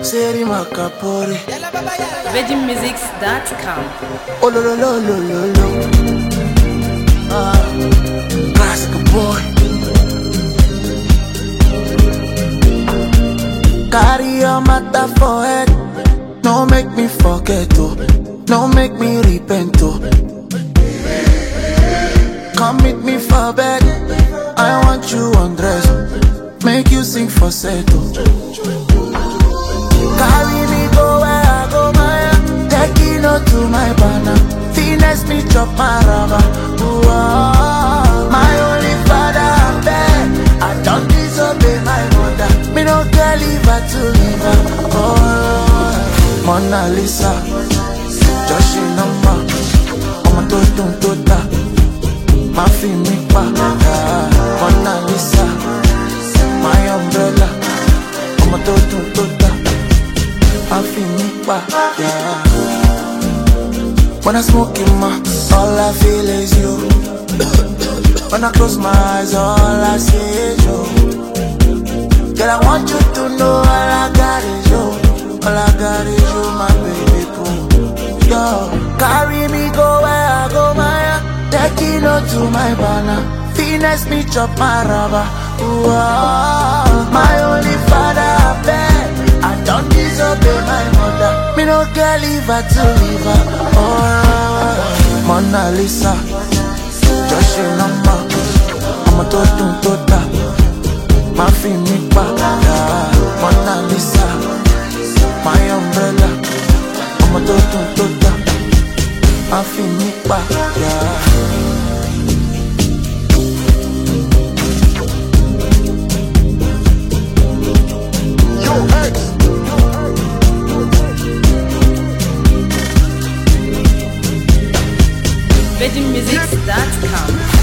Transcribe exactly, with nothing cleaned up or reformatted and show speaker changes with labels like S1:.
S1: Seri Makapori.
S2: Virgin Musics dot com.
S1: Oh lo lo lo lo lo lo. Ah, classic boy. Carry your matter for head. No make me forget oh. No make me repent oh. Come meet me for bed. I want you undressed. Make you sing for settle. Carry me go where I go, my take it out to my banner. Finesse me chop my rubber. Ooh, ah, my only father, I beg. I don't disobey my mother. Me no care leave her to leave her. Oh, Mona Lisa, Joshi number. I'm a totum tota. My fi me pa. Mona Lisa, my umbrella. I'm a totum tota. I feel me back, yeah. When I smoke in my, all I feel is you. When I close my eyes, all I see is you. Girl, I want you to know all I got is you. All I got is you, my baby boo. Yo, carry me go where I go, my take it out to my banner. Finesse me chop my rubber. Ooh, ah, my only father, I beg. I don't disobey my mother. Me no care leave her to leave her. Oh, Mona Lisa, Joshi number. I'm a totum tota. My fi me pa. Mona Lisa, my umbrella. I'm a totum tota. My fi me pa. Yeah.
S2: Virgin Musics dot com.